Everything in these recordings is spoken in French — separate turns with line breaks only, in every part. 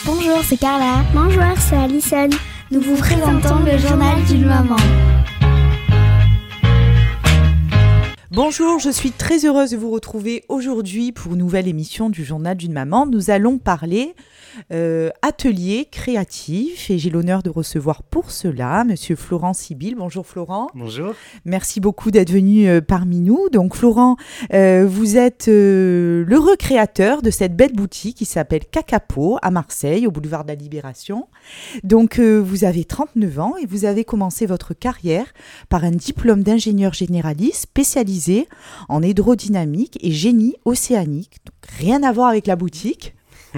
Bonjour, c'est Carla.
Bonjour, c'est Alison.
Nous vous présentons le journal d'une maman.
Bonjour, je suis très heureuse de vous retrouver aujourd'hui pour une nouvelle émission du journal d'une maman. Nous allons parler atelier créatif et j'ai l'honneur de recevoir pour cela Monsieur Florent Sibyl. Bonjour Florent.
Bonjour.
Merci beaucoup d'être venu parmi nous. Donc Florent, vous êtes l'heureux créateur de cette belle boutique qui s'appelle Kakapo à Marseille, au boulevard de la Libération. Donc vous avez 39 ans et vous avez commencé votre carrière par un diplôme d'ingénieur généraliste spécialisé en hydrodynamique et génie océanique. Donc, rien à voir avec la boutique.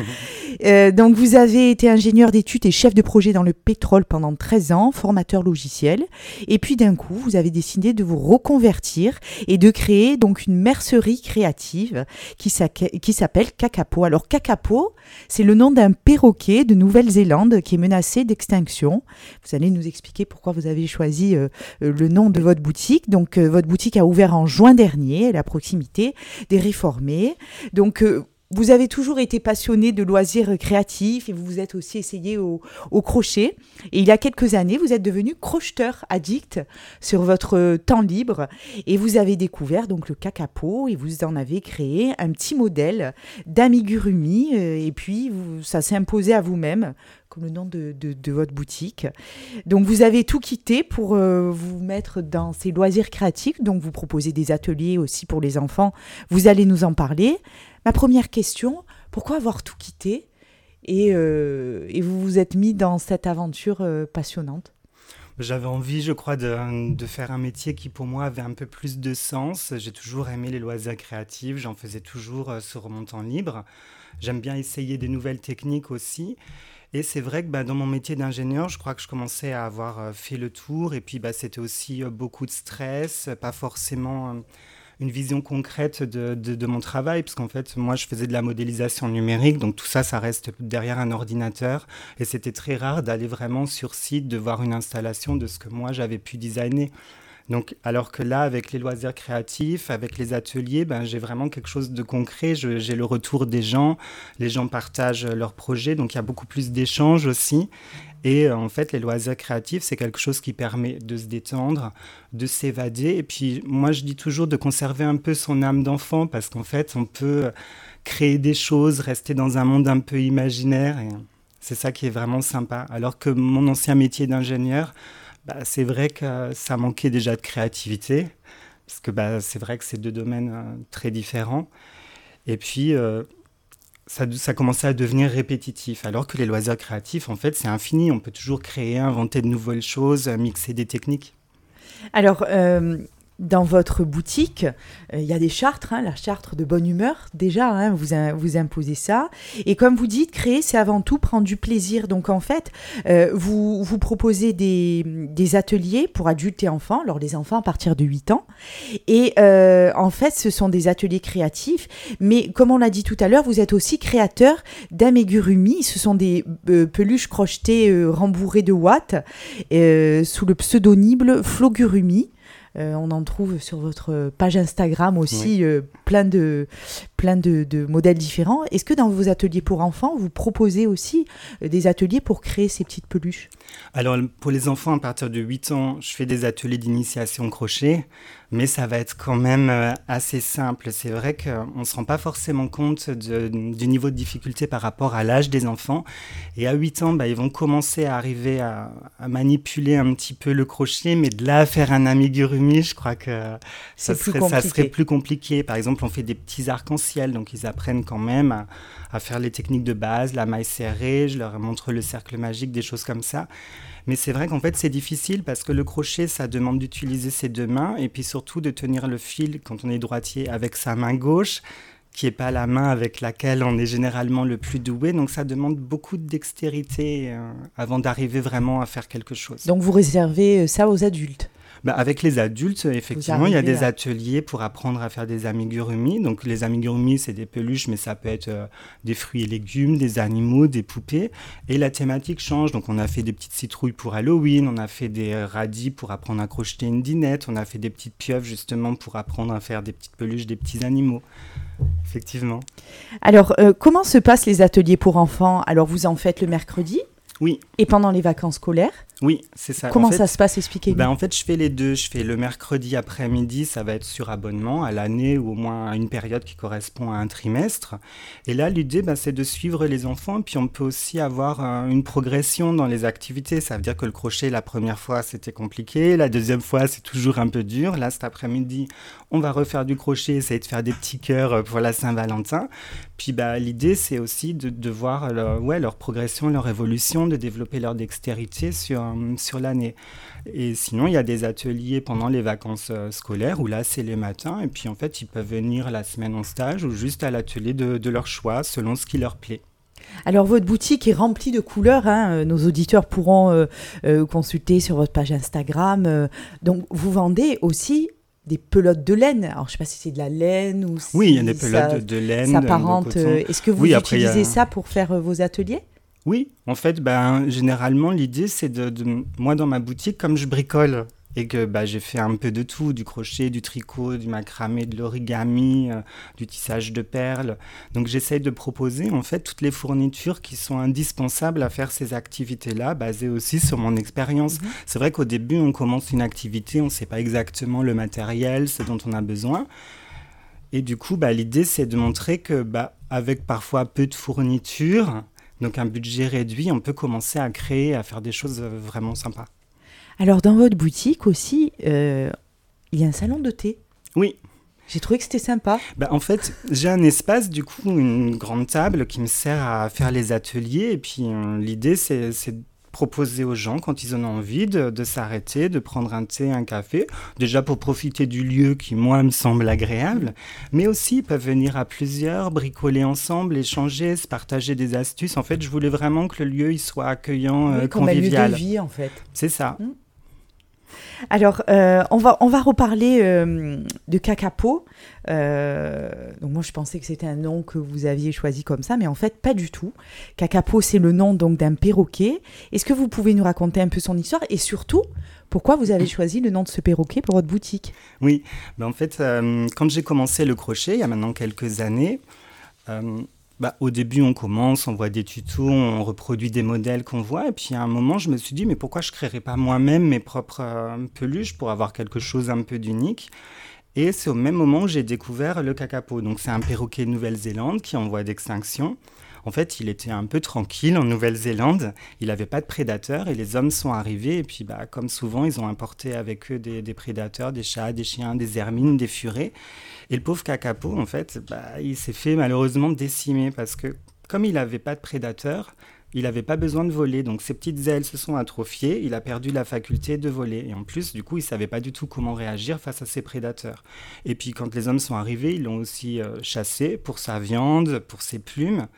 Donc vous avez été ingénieur d'études et chef de projet dans le pétrole pendant 13 ans, formateur logiciel. Et puis d'un coup, vous avez décidé de vous reconvertir et de créer donc une mercerie créative qui s'appelle Kakapo. Alors Kakapo, c'est le nom d'un perroquet de Nouvelle-Zélande qui est menacé d'extinction. Vous allez nous expliquer pourquoi vous avez choisi le nom de votre boutique. Donc votre boutique a ouvert en juin dernier, elle est à proximité des Réformés. Donc vous avez toujours été passionné de loisirs créatifs et vous vous êtes aussi essayé au crochet. Et il y a quelques années, vous êtes devenu crocheteur addict sur votre temps libre et vous avez découvert donc le Kakapo et vous en avez créé un petit modèle d'amigurumi et puis ça s'est imposé à vous-même comme le nom de votre boutique. Donc vous avez tout quitté pour vous mettre dans ces loisirs créatifs. Donc vous proposez des ateliers aussi pour les enfants. Vous allez nous en parler. Ma première question, pourquoi avoir tout quitté et vous vous êtes mis dans cette aventure passionnante ?
J'avais envie, je crois, de faire un métier qui pour moi avait un peu plus de sens. J'ai toujours aimé les loisirs créatifs, j'en faisais toujours sur mon temps libre. J'aime bien essayer des nouvelles techniques aussi. Et c'est vrai que dans mon métier d'ingénieur, je crois que je commençais à avoir fait le tour. Et puis c'était aussi beaucoup de stress, pas forcément une vision concrète de mon travail, parce qu'en fait, moi, je faisais de la modélisation numérique, donc tout ça, ça reste derrière un ordinateur, et c'était très rare d'aller vraiment sur site, de voir une installation de ce que moi, j'avais pu designer. Donc, alors que là, avec les loisirs créatifs, avec les ateliers, j'ai vraiment quelque chose de concret. J'ai le retour des gens, les gens partagent leurs projets, donc il y a beaucoup plus d'échanges aussi. Et en fait, les loisirs créatifs, c'est quelque chose qui permet de se détendre, de s'évader. Et puis, moi, je dis toujours de conserver un peu son âme d'enfant, parce qu'en fait, on peut créer des choses, rester dans un monde un peu imaginaire. Et c'est ça qui est vraiment sympa. Alors que mon ancien métier d'ingénieur, c'est vrai que ça manquait déjà de créativité, parce que c'est vrai que c'est deux domaines très différents. Et puis, ça commençait à devenir répétitif, alors que les loisirs créatifs, en fait, c'est infini. On peut toujours créer, inventer de nouvelles choses, mixer des techniques.
Alors, dans votre boutique, il y a des chartres, la charte de bonne humeur, déjà, vous imposez ça. Et comme vous dites, créer, c'est avant tout prendre du plaisir. Donc, en fait, vous proposez des ateliers pour adultes et enfants, alors les enfants à partir de 8 ans. Et en fait, ce sont des ateliers créatifs. Mais comme on l'a dit tout à l'heure, vous êtes aussi créateur d'amigurumi. Ce sont des peluches crochetées rembourrées de watts sous le pseudonyme Flogurumi. On en trouve sur votre page Instagram aussi plein de modèles différents. Est-ce que dans vos ateliers pour enfants, vous proposez aussi des ateliers pour créer ces petites peluches ?
Alors, pour les enfants à partir de 8 ans, je fais des ateliers d'initiation crochet, mais ça va être quand même assez simple. C'est vrai qu'on ne se rend pas forcément compte du niveau de difficulté par rapport à l'âge des enfants. Et à 8 ans, ils vont commencer à arriver à manipuler un petit peu le crochet, mais de là à faire un amigurumi, je crois que ça serait plus compliqué. Par exemple, on fait des petits arcs-en-ciel, donc ils apprennent quand même à faire les techniques de base, la maille serrée, je leur montre le cercle magique, des choses comme ça. Mais c'est vrai qu'en fait, c'est difficile parce que le crochet, ça demande d'utiliser ses deux mains et puis surtout de tenir le fil quand on est droitier avec sa main gauche, qui n'est pas la main avec laquelle on est généralement le plus doué. Donc, ça demande beaucoup de dextérité avant d'arriver vraiment à faire quelque chose.
Donc, vous réservez ça aux adultes ?
Avec les adultes, effectivement, il y a des
à...
ateliers pour apprendre à faire des amigurumi. Donc les amigurumi, c'est des peluches, mais ça peut être des fruits et légumes, des animaux, des poupées. Et la thématique change. Donc on a fait des petites citrouilles pour Halloween, on a fait des radis pour apprendre à crocheter une dinette, on a fait des petites pieuvres justement pour apprendre à faire des petites peluches, des petits animaux. Effectivement.
Alors, comment se passent les ateliers pour enfants? Alors, vous en faites le mercredi?
Oui.
Et pendant les vacances scolaires?
Oui, c'est ça.
Comment ça se passe? Expliquez-nous.
En fait, je fais les deux. Je fais le mercredi après-midi, ça va être sur abonnement à l'année ou au moins à une période qui correspond à un trimestre. Et là, l'idée, c'est de suivre les enfants. Puis on peut aussi avoir une progression dans les activités. Ça veut dire que le crochet, la première fois, c'était compliqué. La deuxième fois, c'est toujours un peu dur. Là, cet après-midi, on va refaire du crochet, essayer de faire des petits cœurs pour la Saint-Valentin. Puis l'idée, c'est aussi de voir leur progression, leur évolution, de développer leur dextérité sur l'année. Et sinon, il y a des ateliers pendant les vacances scolaires où là, c'est les matins. Et puis, en fait, ils peuvent venir la semaine en stage ou juste à l'atelier de leur choix, selon ce qui leur plaît.
Alors, votre boutique est remplie de couleurs. Nos auditeurs pourront consulter sur votre page Instagram. Donc, vous vendez aussi des pelotes de laine. Alors, je ne sais pas si c'est de la laine ou si
oui, il y a des pelotes de laine,
s'apparente.
De coton.
Est-ce que vous utilisez ça pour faire vos ateliers?
Oui, en fait, généralement, l'idée, c'est moi, dans ma boutique, comme je bricole et que j'ai fait un peu de tout, du crochet, du tricot, du macramé, de l'origami, du tissage de perles. Donc, j'essaye de proposer, en fait, toutes les fournitures qui sont indispensables à faire ces activités-là, basées aussi sur mon expérience. C'est vrai qu'au début, on commence une activité, on ne sait pas exactement le matériel, ce dont on a besoin. Et du coup, l'idée, c'est de montrer que, avec parfois peu de fournitures, donc un budget réduit, on peut commencer à créer, à faire des choses vraiment sympas.
Alors dans votre boutique aussi, il y a un salon de thé.
Oui.
J'ai trouvé que c'était sympa.
En fait, j'ai un espace, du coup, une grande table qui me sert à faire les ateliers. Et puis l'idée, c'est proposer aux gens, quand ils en ont envie, de s'arrêter, de prendre un thé, un café, déjà pour profiter du lieu qui, moi, me semble agréable, mais aussi ils peuvent venir à plusieurs, bricoler ensemble, échanger, se partager des astuces. En fait, je voulais vraiment que le lieu il soit accueillant,
comme
convivial.
Un lieu de vie, en fait.
C'est ça.
Alors, on va reparler de Kakapo. Donc moi, je pensais que c'était un nom que vous aviez choisi comme ça, mais en fait, pas du tout. Kakapo, c'est le nom donc d'un perroquet. Est-ce que vous pouvez nous raconter un peu son histoire et surtout, pourquoi vous avez choisi le nom de ce perroquet pour votre boutique?
Oui, en fait, quand j'ai commencé le crochet, il y a maintenant quelques années, au début, on commence, on voit des tutos, on reproduit des modèles qu'on voit. Et puis, à un moment, je me suis dit, mais pourquoi je ne créerais pas moi-même mes propres peluches pour avoir quelque chose un peu d'unique? Et c'est au même moment où j'ai découvert le kakapo. Donc, c'est un perroquet de Nouvelle-Zélande qui est en voie d'extinction. En fait, il était un peu tranquille en Nouvelle-Zélande. Il n'avait pas de prédateurs et les hommes sont arrivés. Et puis, comme souvent, ils ont importé avec eux des prédateurs, des chats, des chiens, des hermines, des furets. Et le pauvre kakapo, en fait, il s'est fait malheureusement décimer parce que comme il n'avait pas de prédateurs, il n'avait pas besoin de voler. Donc, ses petites ailes se sont atrophiées. Il a perdu la faculté de voler. Et en plus, du coup, il ne savait pas du tout comment réagir face à ses prédateurs. Et puis, quand les hommes sont arrivés, ils l'ont aussi chassé pour sa viande, pour ses plumes.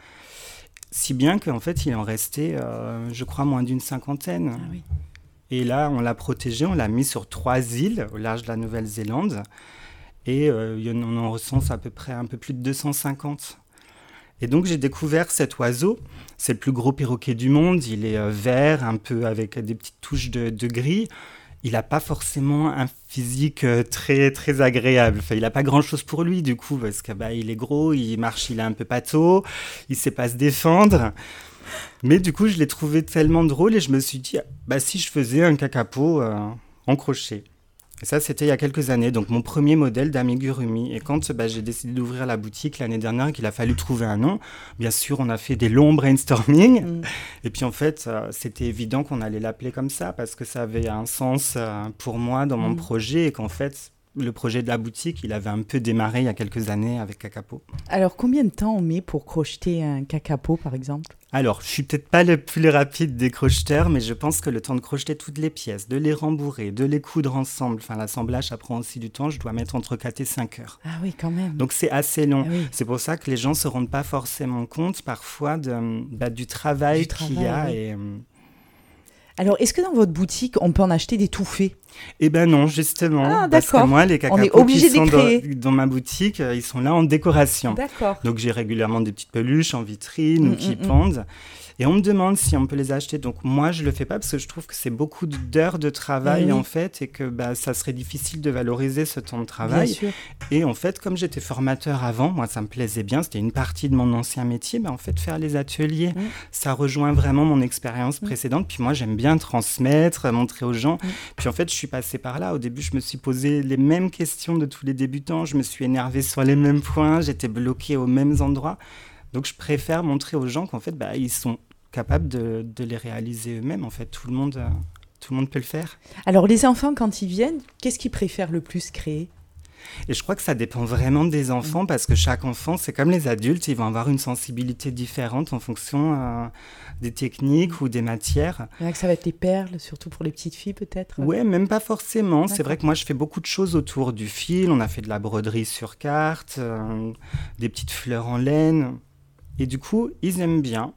Si bien qu'en fait, il en restait, je crois, moins d'une cinquantaine.
Ah oui.
Et là, on l'a protégé, on l'a mis sur 3 îles au large de la Nouvelle-Zélande. Et on en recense à peu près un peu plus de 250. Et donc, j'ai découvert cet oiseau. C'est le plus gros perroquet du monde. Il est vert, un peu avec des petites touches de gris. Il n'a pas forcément un physique très, très agréable. Enfin, il n'a pas grand-chose pour lui, du coup, parce qu'il est gros, il marche, il est un peu pâteau, il ne sait pas se défendre. Mais du coup, je l'ai trouvé tellement drôle et je me suis dit, si je faisais un kakapo en crochet. Et ça, c'était il y a quelques années, donc mon premier modèle d'amigurumi. Et quand j'ai décidé d'ouvrir la boutique l'année dernière, qu'il a fallu trouver un nom, bien sûr, on a fait des longs brainstorming. Et puis en fait, c'était évident qu'on allait l'appeler comme ça, parce que ça avait un sens pour moi dans mon projet, et qu'en fait, le projet de la boutique, il avait un peu démarré il y a quelques années avec Kakapo.
Alors, combien de temps on met pour crocheter un Kakapo, par exemple ?
Alors, je suis peut-être pas le plus rapide des crocheteurs, mais je pense que le temps de crocheter toutes les pièces, de les rembourrer, de les coudre ensemble, enfin l'assemblage, ça prend aussi du temps, je dois mettre entre 4 et 5 heures.
Ah oui, quand même.
Donc c'est assez long.
Ah oui.
C'est pour ça que les gens ne se rendent pas forcément compte parfois du travail qu'il y a.
Oui.
Et,
Alors, est-ce que dans votre boutique, on peut en acheter des tout faits ?
Eh ben non, justement.
Ah,
parce
d'accord.
que moi, les
On est
cacapos
obligé
qui
de les
sont
créer.
dans ma boutique, ils sont là en décoration.
D'accord.
Donc j'ai régulièrement des petites peluches en vitrine ou qui pendent. Et on me demande si on peut les acheter. Donc moi, je le fais pas parce que je trouve que c'est beaucoup d'heures de travail en fait et que ça serait difficile de valoriser ce temps de travail.
Bien sûr.
Et en fait, comme j'étais formateur avant, moi ça me plaisait bien, c'était une partie de mon ancien métier. En fait, faire les ateliers, ça rejoint vraiment mon expérience précédente. Puis moi, j'aime bien transmettre, montrer aux gens. Puis en fait, je suis passée par là. Au début, je me suis posé les mêmes questions de tous les débutants. Je me suis énervée sur les mêmes points. J'étais bloquée aux mêmes endroits. Donc, je préfère montrer aux gens qu'en fait, ils sont capables de les réaliser eux-mêmes. En fait, tout le monde peut le faire.
Alors, les enfants, quand ils viennent, qu'est-ce qu'ils préfèrent le plus créer ?
Et je crois que ça dépend vraiment des enfants parce que chaque enfant, c'est comme les adultes, ils vont avoir une sensibilité différente en fonction des techniques ou des matières.
Il y en a que ça va être les perles, surtout pour les petites filles peut-être.
Ouais, même pas forcément.
D'accord.
C'est vrai que moi, je fais beaucoup de choses autour du fil. On a fait de la broderie sur carte, des petites fleurs en laine. Et du coup, ils aiment bien.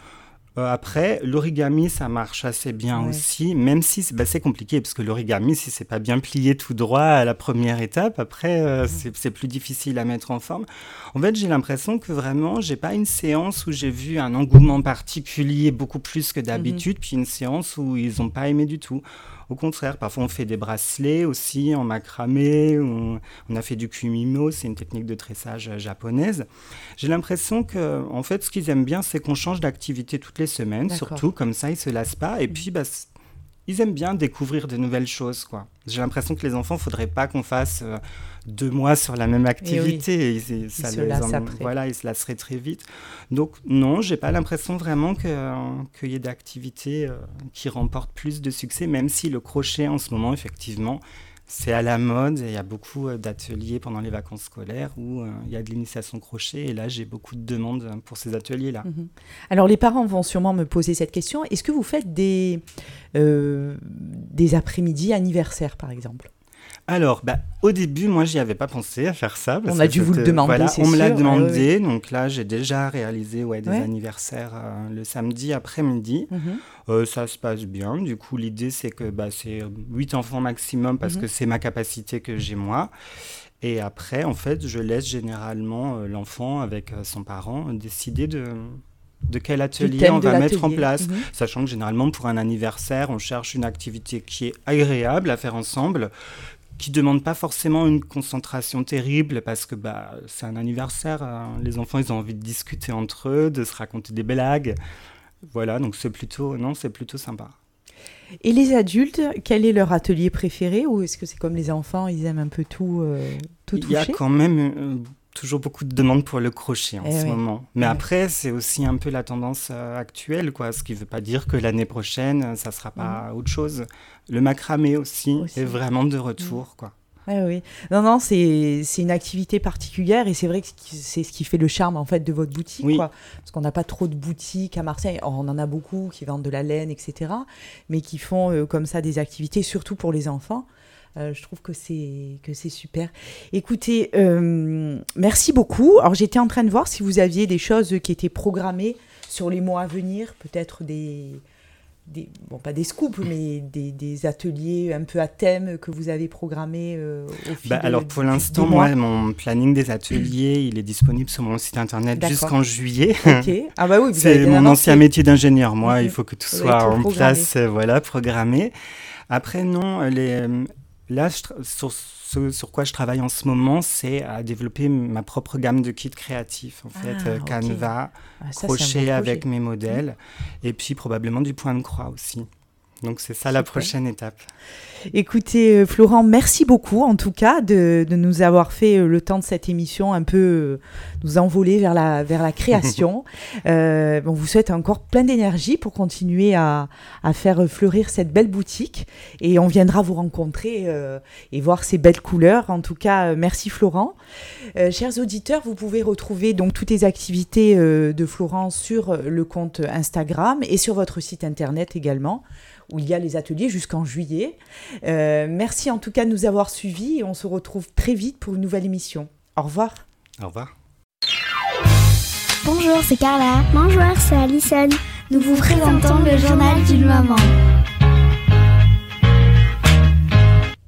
Après, l'origami, ça marche assez bien aussi, même si c'est compliqué, parce que l'origami, si c'est pas bien plié tout droit à la première étape, après, c'est plus difficile à mettre en forme. En fait, j'ai l'impression que vraiment, j'ai pas une séance où j'ai vu un engouement particulier beaucoup plus que d'habitude, puis une séance où ils ont pas aimé du tout. Au contraire, parfois on fait des bracelets aussi en macramé, on a fait du kumimo, c'est une technique de tressage japonaise. J'ai l'impression que, en fait, ce qu'ils aiment bien, c'est qu'on change d'activité toutes les semaines, surtout, comme ça ils se lassent pas. Et puis, ils aiment bien découvrir de nouvelles choses, quoi. J'ai l'impression que les enfants, faudrait pas qu'on fasse 2 mois sur la même activité.
Ils se
lasseraient très vite. Donc non, j'ai pas l'impression vraiment qu'il y ait d'activités qui remportent plus de succès, même si le crochet en ce moment, effectivement, c'est à la mode. Il y a beaucoup d'ateliers pendant les vacances scolaires où il y a de l'initiation crochet. Et là, j'ai beaucoup de demandes pour ces ateliers-là.
Alors, les parents vont sûrement me poser cette question. Est-ce que vous faites des après-midi anniversaires, par exemple ?
Alors, au début, moi, j'y avais pas pensé à faire ça.
On a dû vous le demander, c'est sûr.
On me l'a demandé. Donc là, j'ai déjà réalisé des anniversaires le samedi après-midi. Ça se passe bien. Du coup, l'idée, c'est que c'est 8 enfants maximum parce que c'est ma capacité que j'ai moi. Et après, en fait, je laisse généralement l'enfant avec son parent décider de quel atelier on va mettre en place. Sachant que généralement, pour un anniversaire, on cherche une activité qui est agréable à faire ensemble, qui ne demande pas forcément une concentration terrible parce que c'est un anniversaire. Les enfants, ils ont envie de discuter entre eux, de se raconter des blagues. Voilà, donc c'est plutôt sympa.
Et les adultes, quel est leur atelier préféré ? Ou est-ce que c'est comme les enfants, ils aiment un peu tout toucher ?
Il y a quand même toujours beaucoup de demandes pour le crochet en ce moment. Mais après, c'est aussi un peu la tendance actuelle, quoi. Ce qui ne veut pas dire que l'année prochaine, ça ne sera pas autre chose. Le macramé aussi est vraiment de retour, quoi.
Oui. Non, c'est une activité particulière et c'est vrai que c'est ce qui fait le charme en fait de votre boutique, quoi. Parce qu'on n'a pas trop de boutiques à Marseille. On en a beaucoup qui vendent de la laine, etc. Mais qui font comme ça des activités, surtout pour les enfants. Je trouve que c'est super. Écoutez, merci beaucoup. Alors j'étais en train de voir si vous aviez des choses qui étaient programmées sur les mois à venir, peut-être pas des scoops, mais des ateliers un peu à thème que vous avez programmés au fil
alors pour l'instant, moi, mon planning des ateliers, il est disponible sur mon site internet jusqu'en juillet.
Ok. Ah bah oui,
c'est mon ancien métier d'ingénieur. Moi, il faut que tout soit en place, programmé. Après, non, là, sur quoi je travaille en ce moment, c'est à développer ma propre gamme de kits créatifs, en fait, Canva, crochet avec mes modèles, et puis probablement du point de croix aussi. Donc c'est ça la prochaine étape.
Écoutez, Florent, merci beaucoup en tout cas de nous avoir fait le temps de cette émission un peu nous envoler vers la création. On vous souhaite encore plein d'énergie pour continuer à faire fleurir cette belle boutique et on viendra vous rencontrer et voir ces belles couleurs. En tout cas, merci Florent. Chers auditeurs, vous pouvez retrouver donc toutes les activités de Florent sur le compte Instagram et sur votre site internet également, où il y a les ateliers jusqu'en juillet. Merci en tout cas de nous avoir suivis et on se retrouve très vite pour une nouvelle émission. Au revoir.
Au revoir.
Bonjour, c'est Carla. Bonjour, c'est Alison. Nous vous présentons le journal d'une maman.